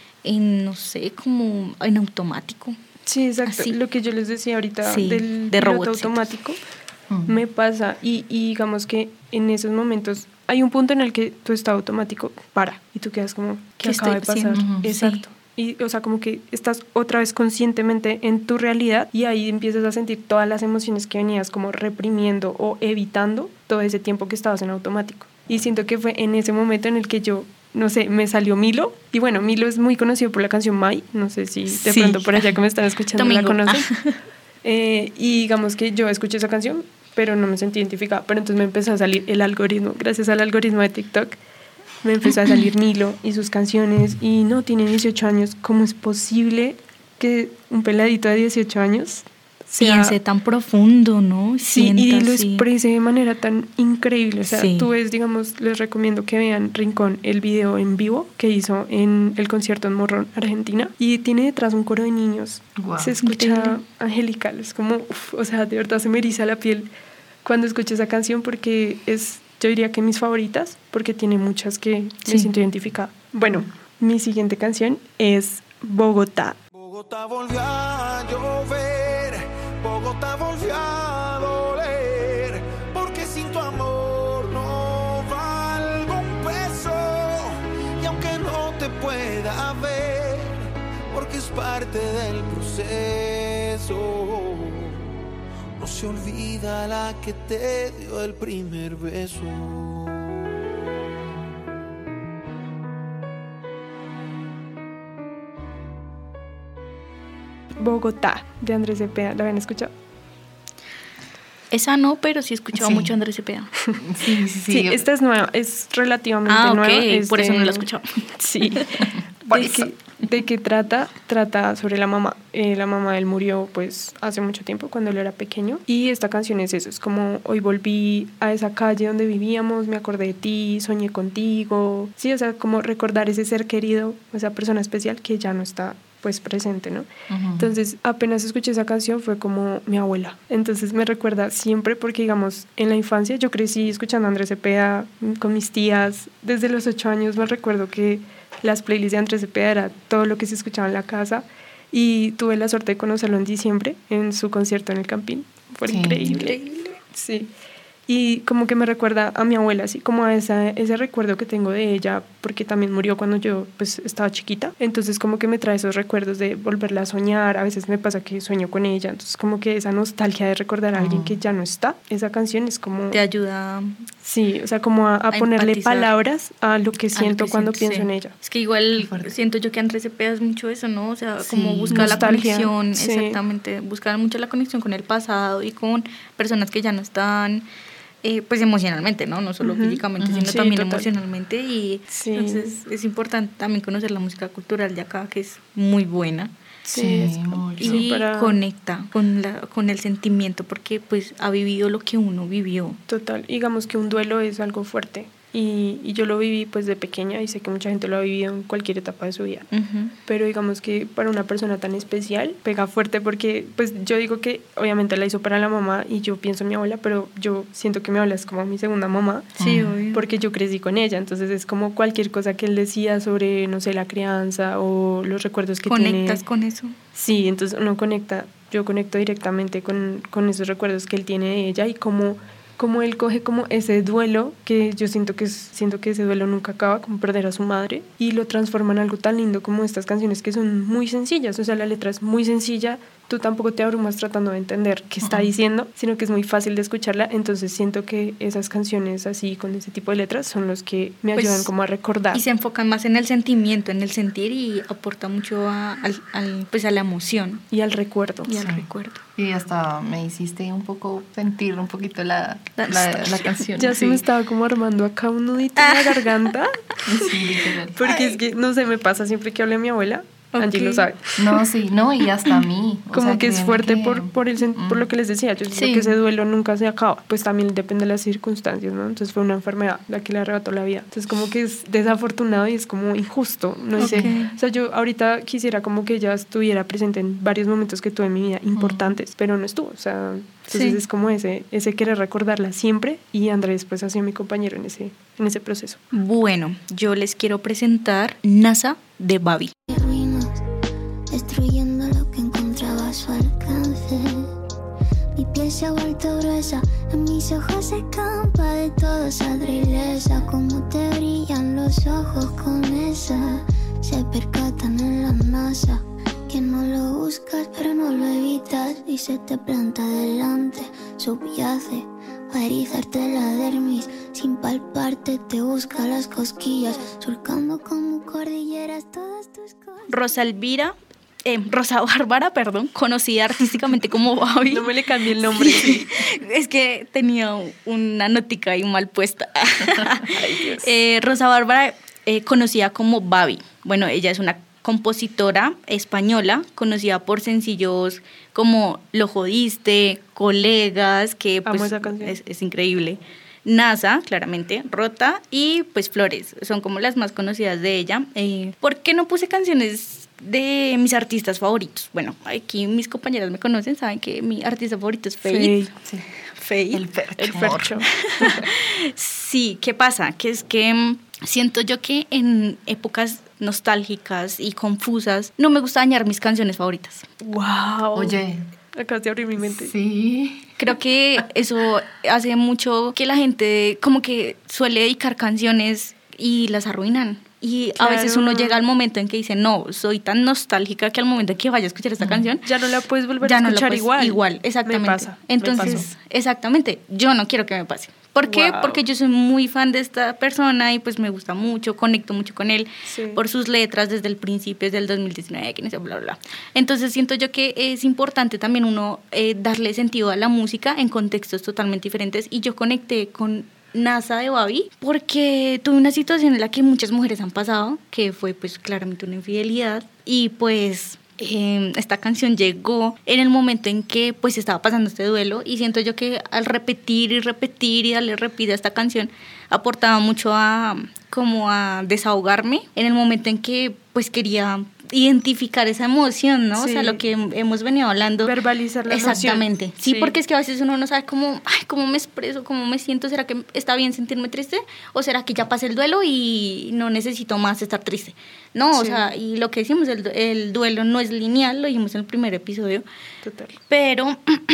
[SPEAKER 4] en no sé, como en automático.
[SPEAKER 2] Sí, exacto.
[SPEAKER 4] Así.
[SPEAKER 2] Lo que yo les decía ahorita del
[SPEAKER 4] de
[SPEAKER 2] piloto
[SPEAKER 4] robotcito
[SPEAKER 2] automático, Me pasa y digamos que en esos momentos hay un punto en el que tu estado automático para y tú quedas como, ¿qué acaba de pasar? Exacto. Sí. Y, o sea, como que estás otra vez conscientemente en tu realidad y ahí empiezas a sentir todas las emociones que venías como reprimiendo o evitando todo ese tiempo que estabas en automático. Y siento que fue en ese momento en el que yo, no sé, me salió Milo. Y bueno, Milo es muy conocido por la canción Mai. No sé si de pronto por allá que me están escuchando la conocen. Y digamos que yo escuché esa canción, pero no me sentí identificada. Pero entonces me empezó a salir el algoritmo. Gracias al algoritmo de TikTok me empezó a salir Milo y sus canciones. Y no, tiene 18 años. ¿Cómo es posible que un peladito de 18 años
[SPEAKER 4] piense tan profundo, ¿no?
[SPEAKER 2] Sí, y lo exprese de manera tan increíble. O sea, tú ves, digamos, les recomiendo que vean Rincón, el video en vivo que hizo en el concierto en Morón, Argentina. Y tiene detrás un coro de niños. Wow. Se escucha angelical. Es como, o sea, de verdad se me eriza la piel cuando escucho esa canción porque es, yo diría que mis favoritas, porque tiene muchas que me siento identificada. Bueno, mi siguiente canción es Bogotá.
[SPEAKER 5] Bogotá volvió a llover, Bogotá volvió a doler, porque sin tu amor no valgo un peso, y aunque no te pueda ver, porque es parte del proceso, no se olvida la que te dio el primer beso.
[SPEAKER 2] Bogotá, de Andrés Cepeda. ¿La habían escuchado?
[SPEAKER 4] Esa no, pero sí he escuchado mucho a Andrés Cepeda.
[SPEAKER 2] Sí, esta es nueva, es relativamente nueva.
[SPEAKER 4] Por eso no la he escuchado.
[SPEAKER 2] Sí. ¿De qué trata? Trata sobre la mamá. La mamá de él murió pues hace mucho tiempo, cuando él era pequeño. Y esta canción es eso, es como hoy volví a esa calle donde vivíamos, me acordé de ti, soñé contigo. Sí, o sea, como recordar ese ser querido, esa persona especial que ya no está pues presente, ¿no? Uh-huh. Entonces apenas escuché esa canción fue como mi abuela, entonces me recuerda siempre porque digamos en la infancia yo crecí escuchando a Andrés Cepeda con mis tías, desde los 8 años me recuerdo que las playlists de Andrés Cepeda era todo lo que se escuchaba en la casa y tuve la suerte de conocerlo en diciembre en su concierto en el Campín, fue increíble. Sí. Y como que me recuerda a mi abuela, así como a ese recuerdo que tengo de ella, porque también murió cuando yo pues estaba chiquita. Entonces como que me trae esos recuerdos de volverla a soñar. A veces me pasa que sueño con ella. Entonces como que esa nostalgia de recordar a alguien que ya no está. Esa canción es como...
[SPEAKER 4] Te ayuda...
[SPEAKER 2] Sí, o sea, como a ponerle palabras a lo que siento cuando pienso en ella.
[SPEAKER 4] Es que igual siento yo que Andrés Cepeda es mucho eso, ¿no? O sea, como buscar la conexión, exactamente, buscar mucho la conexión con el pasado y con personas que ya no están... pues emocionalmente, ¿no solo físicamente, sino también emocionalmente y entonces es importante también conocer la música cultural de acá, que es muy buena. Y conecta con el sentimiento porque pues ha vivido lo que uno vivió.
[SPEAKER 2] Total, digamos que un duelo es algo fuerte y yo lo viví pues de pequeña y sé que mucha gente lo ha vivido en cualquier etapa de su vida, pero digamos que para una persona tan especial pega fuerte porque pues yo digo que obviamente la hizo para la mamá y yo pienso en mi abuela, pero yo siento que mi abuela es como mi segunda mamá, porque yo crecí con ella, entonces es como cualquier cosa que él decía sobre, no sé, la crianza o los recuerdos que tiene.
[SPEAKER 4] ¿Conectas con eso?
[SPEAKER 2] Sí, entonces uno conecta, yo conecto directamente con esos recuerdos que él tiene de ella y como él coge como ese duelo que yo siento que ese duelo nunca acaba, como perder a su madre, y lo transforma en algo tan lindo como estas canciones que son muy sencillas, o sea, la letra es muy sencilla, tú tampoco te abrumas tratando de entender qué está diciendo, sino que es muy fácil de escucharla, entonces siento que esas canciones así, con ese tipo de letras, son los que me ayudan como a recordar.
[SPEAKER 4] Y se enfocan más en el sentimiento, en el sentir, y aporta mucho a la emoción.
[SPEAKER 2] Y al recuerdo.
[SPEAKER 1] Y hasta me hiciste un poco sentir un poquito la canción.
[SPEAKER 2] Ya se me estaba como armando acá un nudito en la garganta. Porque es que, no sé, me pasa siempre que hablo de mi abuela. Angie lo sabe.
[SPEAKER 1] Y hasta a mí.
[SPEAKER 2] Como que es fuerte por lo que les decía. Yo siento que ese duelo nunca se acaba. Pues también depende de las circunstancias, ¿no? Entonces fue una enfermedad la que le arrebató la vida. Entonces como que es desafortunado y es como injusto. No sé. O sea, yo ahorita quisiera como que ella estuviera presente en varios momentos que tuve en mi vida importantes, pero no estuvo. O sea, entonces es como ese querer recordarla siempre, y Andrés pues ha sido mi compañero en ese proceso.
[SPEAKER 4] Bueno, yo les quiero presentar NASA de Babi.
[SPEAKER 6] Destruyendo lo que encontraba a su alcance. Mi piel se ha vuelto gruesa, mis ojos se escampa de toda esa tristeza. Como te brillan los ojos con esa. Se percatan en la NASA que no lo buscas pero no lo evitas. Y se te planta delante, subyace a erizarte la dermis. Sin palparte te busca las cosquillas, surcando como cordilleras todas tus cosas.
[SPEAKER 4] Rosa Bárbara, conocida artísticamente como Babi.
[SPEAKER 2] No me le cambié el nombre.
[SPEAKER 4] Sí, es que tenía una notica ahí mal puesta.
[SPEAKER 2] Ay, Dios.
[SPEAKER 4] Rosa Bárbara, conocida como Babi. Bueno, ella es una compositora española, conocida por sencillos como Lo Jodiste, Colegas, que
[SPEAKER 2] Amo
[SPEAKER 4] pues,
[SPEAKER 2] esa canción.
[SPEAKER 4] es increíble. NASA, claramente, Rota y pues Flores, son como las más conocidas de ella. ¿Por qué no puse canciones de mis artistas favoritos? Bueno, aquí mis compañeras me conocen, saben que mi artista favorito es Feid.
[SPEAKER 1] Sí.
[SPEAKER 4] Feid.
[SPEAKER 1] El Fercho.
[SPEAKER 4] Sí, ¿qué pasa? Que es que siento yo que en épocas nostálgicas y confusas no me gusta dañar mis canciones favoritas.
[SPEAKER 2] Wow.
[SPEAKER 1] Oye,
[SPEAKER 2] Acabas de abrir mi mente.
[SPEAKER 1] sí.
[SPEAKER 4] Creo que eso hace mucho que la gente como que suele dedicar canciones y las arruinan. Y
[SPEAKER 2] Claro.
[SPEAKER 4] a veces uno llega al momento en que dice, no, soy tan nostálgica que al momento en que vaya a escuchar esta canción,
[SPEAKER 2] Ya no la puedes volver
[SPEAKER 4] ya
[SPEAKER 2] a
[SPEAKER 4] no la
[SPEAKER 2] escuchar
[SPEAKER 4] puedes-
[SPEAKER 2] igual.
[SPEAKER 4] exactamente.
[SPEAKER 2] Me pasa.
[SPEAKER 4] Entonces, exactamente, yo no quiero que me pase. ¿Por qué?
[SPEAKER 2] Wow.
[SPEAKER 4] Porque yo soy muy fan de esta persona y pues me gusta mucho, conecto mucho con él
[SPEAKER 2] Sí.
[SPEAKER 4] por sus letras desde el principio, desde el 2019, que no sé, bla, bla, bla. Entonces siento yo que es importante también uno darle sentido a la música en contextos totalmente diferentes y yo conecté con NASA de Babi porque tuve una situación en la que muchas mujeres han pasado, que fue pues claramente una infidelidad y pues esta canción llegó en el momento en que pues estaba pasando este duelo y siento yo que al repetir y darle repeat a esta canción aportaba mucho a como a desahogarme en el momento en que pues quería identificar esa emoción, ¿no?
[SPEAKER 2] Sí.
[SPEAKER 4] O sea, lo que hemos venido hablando.
[SPEAKER 2] Verbalizar la
[SPEAKER 4] Exactamente.
[SPEAKER 2] emoción.
[SPEAKER 4] Sí,
[SPEAKER 2] Sí.
[SPEAKER 4] porque es que a veces uno no sabe cómo me expreso, cómo me siento. ¿Será que está bien sentirme triste? ¿O será que ya pasé el duelo y no necesito más estar triste? No, o
[SPEAKER 2] Sí.
[SPEAKER 4] sea, y lo que decimos, el duelo no es lineal, lo dijimos en el primer episodio,
[SPEAKER 2] Total.
[SPEAKER 4] pero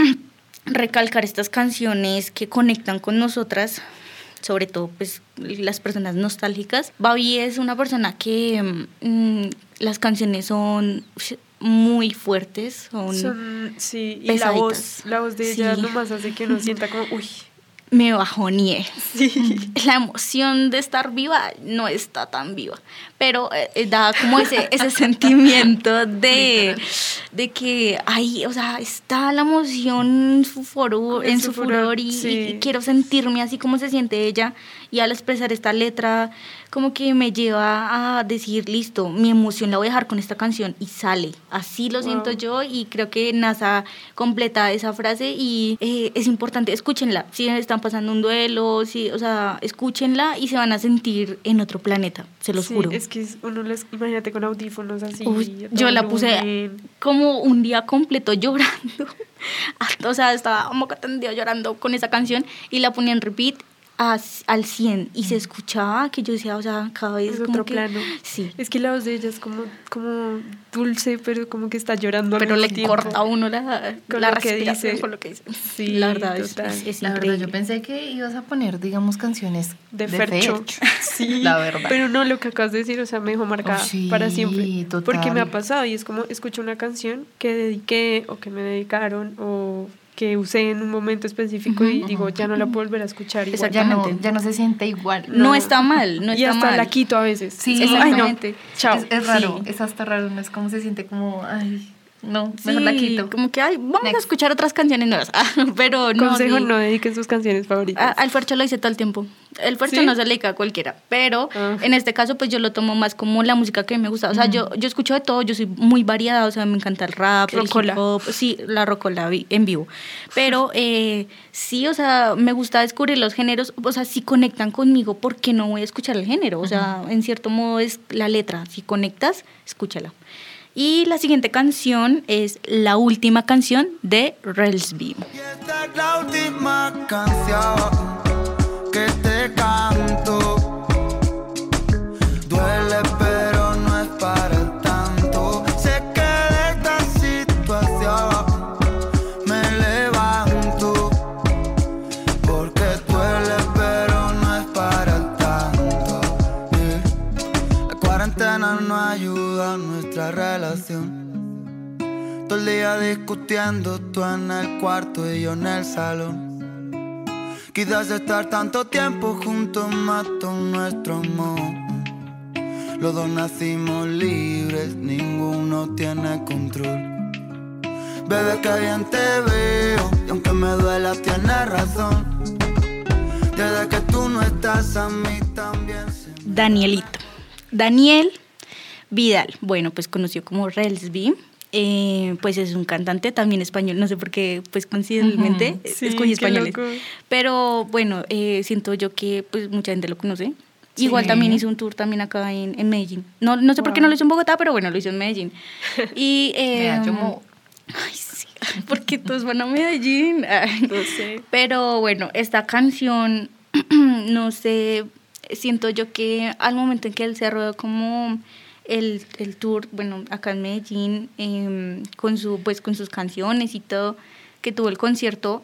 [SPEAKER 4] recalcar estas canciones que conectan con nosotras, sobre todo pues las personas nostálgicas. Babi es una persona que las canciones son muy fuertes,
[SPEAKER 2] Sí, y
[SPEAKER 4] pesaditas.
[SPEAKER 2] la voz de ella
[SPEAKER 4] Sí.
[SPEAKER 2] nomás hace que uno sienta como, uy,
[SPEAKER 4] me bajoneé.
[SPEAKER 2] sí.
[SPEAKER 4] La emoción de estar viva no está tan viva, pero da como ese sentimiento de que ahí, o sea, está la emoción en su furor y,
[SPEAKER 2] sí.
[SPEAKER 4] y quiero sentirme así como se siente ella, y al expresar esta letra como que me lleva a decir, listo, mi emoción la voy a dejar con esta canción y sale. Así lo siento
[SPEAKER 2] Wow.
[SPEAKER 4] yo y creo que NASA completa esa frase y es importante, escúchenla. Si están pasando un duelo, o sea, escúchenla y se van a sentir en otro planeta, se los
[SPEAKER 2] Sí,
[SPEAKER 4] juro.
[SPEAKER 2] es que imagínate con audífonos así.
[SPEAKER 4] Uy,
[SPEAKER 2] a todo
[SPEAKER 4] yo la puse
[SPEAKER 2] volumen.
[SPEAKER 4] como un día completo llorando. O sea, estaba moca tendida llorando con esa canción y la ponía en repeat al 100 y se escuchaba que yo decía, o sea, cada vez
[SPEAKER 2] Es
[SPEAKER 4] como
[SPEAKER 2] otro
[SPEAKER 4] que
[SPEAKER 2] plano.
[SPEAKER 4] sí,
[SPEAKER 2] Es que la voz de ella es como dulce, pero como que está llorando al
[SPEAKER 4] pero le
[SPEAKER 2] mismo tiempo.
[SPEAKER 4] corta a uno la
[SPEAKER 2] Con
[SPEAKER 4] la
[SPEAKER 2] lo que
[SPEAKER 4] respiración
[SPEAKER 2] dice.
[SPEAKER 4] con lo que dice.
[SPEAKER 2] Sí,
[SPEAKER 4] La verdad
[SPEAKER 2] total.
[SPEAKER 4] es
[SPEAKER 1] La verdad,
[SPEAKER 4] increíble.
[SPEAKER 1] yo pensé que ibas a poner, digamos, canciones
[SPEAKER 2] De Fercho. Sí,
[SPEAKER 1] La verdad.
[SPEAKER 2] pero no, lo que acabas de decir, o sea, me dejó marcada
[SPEAKER 1] Oh, sí,
[SPEAKER 2] para siempre.
[SPEAKER 1] total.
[SPEAKER 2] Porque me ha pasado y es como escucho una canción que dediqué o que me dedicaron o que usé en un momento específico y digo, ya no la puedo volver a escuchar igual.
[SPEAKER 4] Exacto.
[SPEAKER 1] ya no se siente igual.
[SPEAKER 4] No está mal, no
[SPEAKER 2] y
[SPEAKER 4] está
[SPEAKER 2] hasta
[SPEAKER 4] mal.
[SPEAKER 2] la quito a veces.
[SPEAKER 1] Sí,
[SPEAKER 2] Es como, ay, no,
[SPEAKER 4] exactamente.
[SPEAKER 2] chao.
[SPEAKER 1] Es raro,
[SPEAKER 4] Sí.
[SPEAKER 1] es hasta raro, no es como se siente como, ay, no, mejor la quito.
[SPEAKER 4] Como que, ay, vamos
[SPEAKER 1] Next.
[SPEAKER 4] a escuchar otras canciones nuevas. Pero no.
[SPEAKER 2] Consejo,
[SPEAKER 4] sí.
[SPEAKER 2] no dediquen sus canciones favoritas.
[SPEAKER 4] Al Fercho lo dice todo el tiempo. El Fercho
[SPEAKER 2] ¿Sí?
[SPEAKER 4] no se le dedica a cualquiera, pero
[SPEAKER 2] Ah.
[SPEAKER 4] en este caso pues yo lo tomo más como la música que me gusta. O sea, yo escucho de todo, yo soy muy variada, o sea, me encanta el rap,
[SPEAKER 2] Rocola.
[SPEAKER 4] el hip hop, sí, la rocola en vivo. Pero sí, o sea, me gusta descubrir los géneros, o sea, si conectan conmigo, ¿por qué no voy a escuchar el género? O sea, en cierto modo es la letra, si conectas, escúchala. Y la siguiente canción es la última canción de Relsby.
[SPEAKER 7] Y esta es la última canción que te canto. Duele pero no es para tanto. Sé que de esta situación me levanto. nuestra relación. Todo el día discutiendo, tú en el cuarto y yo en el salón. Quizás estar tanto tiempo juntos mató nuestro amor. Los dos nacimos libres, ninguno tiene control. Bebé, que bien te veo, y aunque me duela tienes razón. Desde que tú no estás a mí también se me...
[SPEAKER 4] Danielito. Daniel Vidal, bueno, pues conocido como Relsby, pues es un cantante también español, no sé por qué, pues coincidentemente escogí españoles. Pero bueno, siento yo que pues mucha gente lo conoce. Sí. Igual también hizo un tour también acá en Medellín. No sé por qué no lo hizo en Bogotá, pero bueno, lo hizo en Medellín. Y ay, sí, porque todos van a Medellín. Ay, no sé. Pero bueno, esta canción, no sé, siento yo que al momento en que él cerró como el tour, bueno, acá en Medellín, con sus canciones y todo, que tuvo el concierto,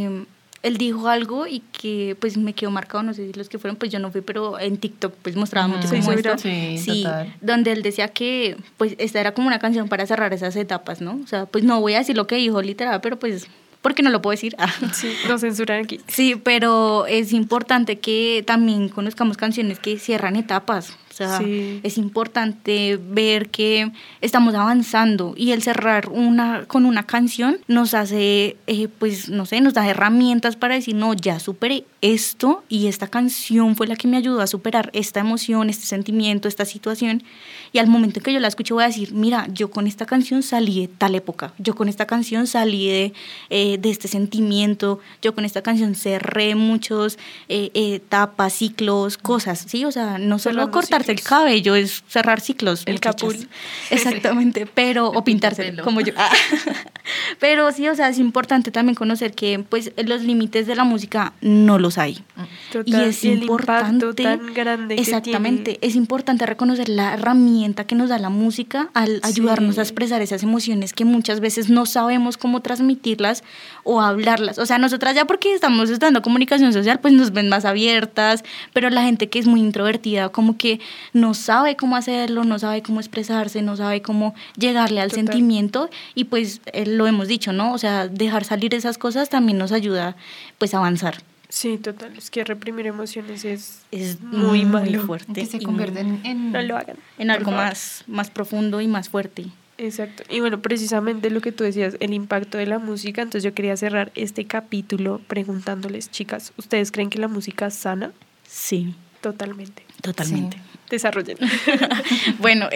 [SPEAKER 4] él dijo algo y que pues me quedó marcado, no sé si los que fueron, pues yo no fui, pero en TikTok pues mostraba mucho como esto. Sí, donde él decía que pues esta era como una canción para cerrar esas etapas, ¿no? O sea, pues no voy a decir lo que dijo literal, pero pues porque no lo puedo decir.
[SPEAKER 2] Sí, nos censuran aquí.
[SPEAKER 4] Sí, pero es importante que también conozcamos canciones que cierran etapas. O sea, es importante ver que estamos avanzando y el cerrar con una canción nos hace, pues, no sé, nos da herramientas para decir, no, ya superé esto y esta canción fue la que me ayudó a superar esta emoción, este sentimiento, esta situación. Y al momento en que yo la escucho voy a decir, mira, yo con esta canción salí de tal época, yo con esta canción salí de este sentimiento, yo con esta canción cerré muchos etapas, ciclos, cosas, ¿sí? O sea, no solo cortarse el cabello, es cerrar ciclos.
[SPEAKER 2] El capul.
[SPEAKER 4] Exactamente, pero, o pintarse, como yo. Pero sí, o sea, es importante también conocer que pues los límites de la música no los hay.
[SPEAKER 2] Total,
[SPEAKER 4] y es importante,
[SPEAKER 2] el impacto tan grande
[SPEAKER 4] exactamente,
[SPEAKER 2] que tiene.
[SPEAKER 4] Es importante reconocer la herramienta que nos da la música al ayudarnos a expresar esas emociones que muchas veces no sabemos cómo transmitirlas o hablarlas. O sea, nosotras ya porque estamos estudiando comunicación social, pues nos ven más abiertas, pero la gente que es muy introvertida como que no sabe cómo hacerlo, no sabe cómo expresarse, no sabe cómo llegarle al sentimiento y pues lo hemos dicho, ¿no? O sea, dejar salir esas cosas también nos ayuda pues a avanzar.
[SPEAKER 2] Sí, total, es que reprimir emociones es muy malo.
[SPEAKER 4] Fuerte.
[SPEAKER 1] Que se convierten en...
[SPEAKER 2] No lo hagan.
[SPEAKER 4] En algo más profundo y más fuerte.
[SPEAKER 2] Exacto. Y bueno, precisamente lo que tú decías, el impacto de la música, entonces yo quería cerrar este capítulo preguntándoles, chicas, ¿ustedes creen que la música sana?
[SPEAKER 4] Sí.
[SPEAKER 2] Totalmente.
[SPEAKER 4] Totalmente.
[SPEAKER 2] Sí. Desarrollen.
[SPEAKER 4] Bueno,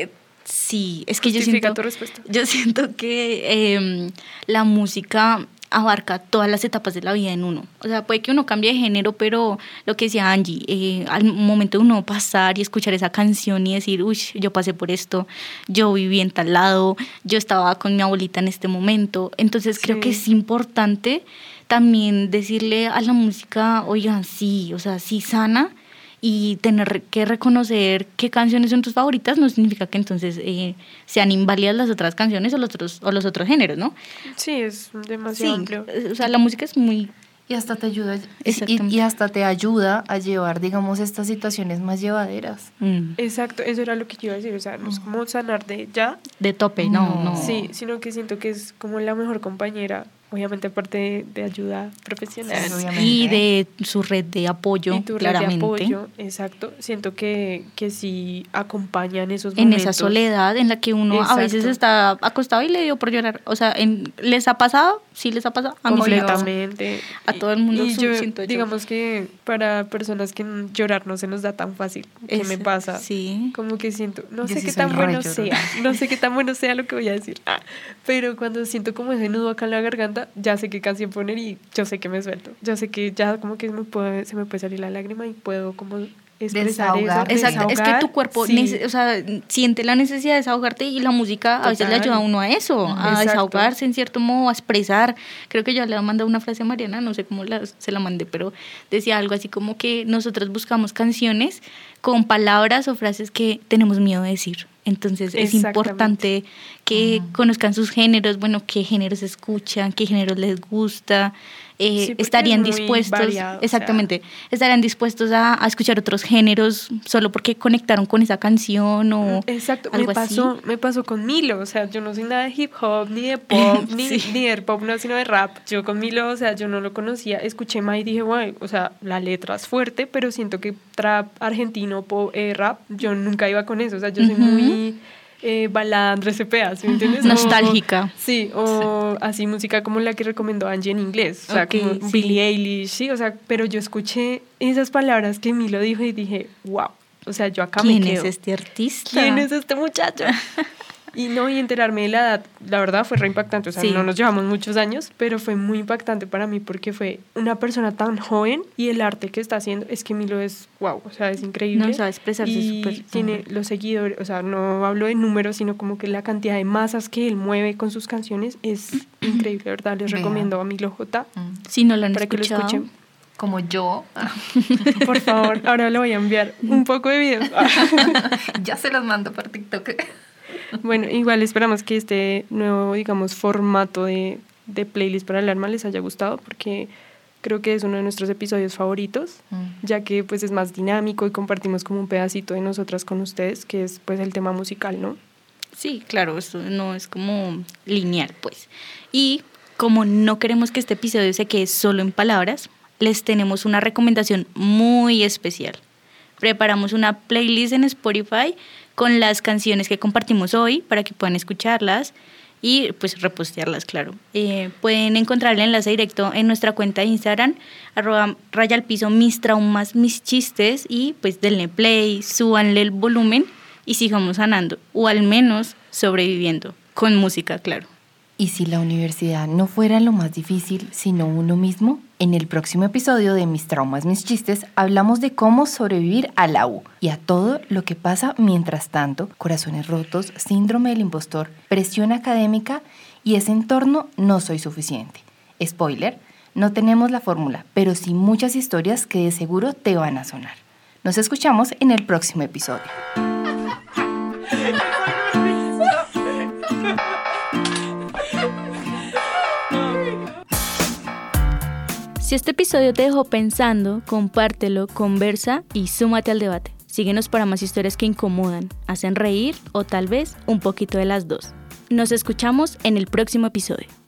[SPEAKER 4] sí, es que
[SPEAKER 2] Justifica tu respuesta.
[SPEAKER 4] Yo siento que la música abarca todas las etapas de la vida en uno. O sea, puede que uno cambie de género, pero lo que decía Angie, al momento de uno pasar y escuchar esa canción y decir, uy, yo pasé por esto, yo viví en tal lado, yo estaba con mi abuelita en este momento. Entonces creo que es importante también decirle a la música, oigan, sí, o sea, sí sana, y tener que reconocer qué canciones son tus favoritas no significa que entonces sean inválidas las otras canciones o los otros géneros, ¿no?
[SPEAKER 2] Sí, es demasiado amplio.
[SPEAKER 4] O sea, la música es muy...
[SPEAKER 1] Y hasta te ayuda y hasta te ayuda a llevar, digamos, estas situaciones más llevaderas.
[SPEAKER 2] Exacto, eso era lo que yo iba a decir, o sea, no es como sanar de ya.
[SPEAKER 4] De tope, no.
[SPEAKER 2] Sí, sino que siento que es como la mejor compañera, obviamente aparte de ayuda profesional.
[SPEAKER 4] Sí, y de su red de apoyo,
[SPEAKER 2] y tu
[SPEAKER 4] claramente.
[SPEAKER 2] Red de apoyo, exacto. Siento que sí acompaña en esos
[SPEAKER 4] momentos.
[SPEAKER 2] En
[SPEAKER 4] esa soledad en la que uno a veces está acostado y le dio por llorar. O sea, ¿les ha pasado? Sí, les ha pasado. A mí
[SPEAKER 2] completamente.
[SPEAKER 4] A todo el mundo.
[SPEAKER 2] Y siento yo. Digamos que para personas que llorar no se nos da tan fácil. ¿Qué me pasa?
[SPEAKER 4] Sí.
[SPEAKER 2] Como que siento, no sé qué tan bueno sea. No sé qué tan bueno sea lo que voy a decir. Pero cuando siento como ese nudo acá en la garganta, ya sé qué canción poner y yo sé que me suelto. Yo sé que ya como que se me puede salir la lágrima y puedo como expresar
[SPEAKER 1] desahogar.
[SPEAKER 2] eso.
[SPEAKER 4] Exacto, es que tu cuerpo o sea, siente la necesidad de desahogarte y la música a veces le ayuda a uno a eso, a desahogarse en cierto modo, a expresar. Creo que yo le mandé una frase a Mariana, no sé cómo se la mandé, pero decía algo así como que nosotros buscamos canciones con palabras o frases que tenemos miedo de decir. Entonces es importante que conozcan sus géneros, bueno, qué géneros escuchan, qué géneros les gusta,
[SPEAKER 2] porque
[SPEAKER 4] estarían
[SPEAKER 2] es muy
[SPEAKER 4] dispuestos,
[SPEAKER 2] variado,
[SPEAKER 4] exactamente, estarían dispuestos a escuchar otros géneros solo porque conectaron con esa canción o
[SPEAKER 2] exacto,
[SPEAKER 4] algo así.
[SPEAKER 2] me pasó con Milo, o sea, yo no soy nada de hip hop, ni de pop,
[SPEAKER 4] Sí.
[SPEAKER 2] ni de pop, no, sino de rap. Yo con Milo, o sea, yo no lo conocía, escuché más y dije, bueno, o sea, la letra es fuerte, pero siento que trap argentino, pop, rap, yo nunca iba con eso, o sea, yo soy muy balada Andrés Cepeda, ¿sí me entiendes?
[SPEAKER 4] Nostálgica.
[SPEAKER 2] Sí, o así música como la que recomendó Angie en inglés, o sea,
[SPEAKER 4] Ok,
[SPEAKER 2] como
[SPEAKER 4] sí.
[SPEAKER 2] Billie Eilish, sí, o sea, pero yo escuché esas palabras que Milo dijo y dije, wow, o sea, yo acá
[SPEAKER 4] ¿Quién
[SPEAKER 2] me quedo.
[SPEAKER 4] es este artista?
[SPEAKER 2] ¿Quién es este muchacho? Y no, y enterarme de la edad, la verdad fue re impactante, o sea,
[SPEAKER 4] Sí.
[SPEAKER 2] no nos llevamos muchos años, pero fue muy impactante para mí porque fue una persona tan joven y el arte que está haciendo, es que Milo es, wow, o sea, es increíble.
[SPEAKER 4] No, sabe expresarse
[SPEAKER 2] y
[SPEAKER 4] súper.
[SPEAKER 2] tiene los seguidores, o sea, no hablo de números, sino como que la cantidad de masas que él mueve con sus canciones es increíble, ¿verdad? Les
[SPEAKER 1] Vean.
[SPEAKER 2] recomiendo a Milo J
[SPEAKER 4] Si no lo han
[SPEAKER 2] para que lo
[SPEAKER 4] escuchado.
[SPEAKER 2] escuchen.
[SPEAKER 1] Como yo.
[SPEAKER 2] Por favor, ahora le voy a enviar un poco de videos.
[SPEAKER 1] Ya se los mando por TikTok.
[SPEAKER 2] Bueno, igual esperamos que este nuevo, digamos, formato de playlist para el alma les haya gustado porque creo que es uno de nuestros episodios favoritos, ya que pues es más dinámico y compartimos como un pedacito de nosotras con ustedes, que es pues el tema musical, ¿no?
[SPEAKER 4] Sí, claro, esto no es como lineal, pues. Y como no queremos que este episodio se quede solo en palabras, les tenemos una recomendación muy especial. Preparamos una playlist en Spotify con las canciones que compartimos hoy para que puedan escucharlas y pues repostearlas, claro. Pueden encontrar el enlace directo en nuestra cuenta de Instagram, @rayalpiso mis traumas, mis chistes, y pues denle play, súbanle el volumen y sigamos sanando, o al menos sobreviviendo, con música, claro.
[SPEAKER 1] ¿Y si la universidad no fuera lo más difícil, sino uno mismo? En el próximo episodio de Mis Traumas, Mis Chistes, hablamos de cómo sobrevivir a la U y a todo lo que pasa mientras tanto, corazones rotos, síndrome del impostor, presión académica y ese entorno no soy suficiente. Spoiler, no tenemos la fórmula, pero sí muchas historias que de seguro te van a sonar. Nos escuchamos en el próximo episodio.
[SPEAKER 3] Si este episodio te dejó pensando, compártelo, conversa y súmate al debate. Síguenos para más historias que incomodan, hacen reír o tal vez un poquito de las dos. Nos escuchamos en el próximo episodio.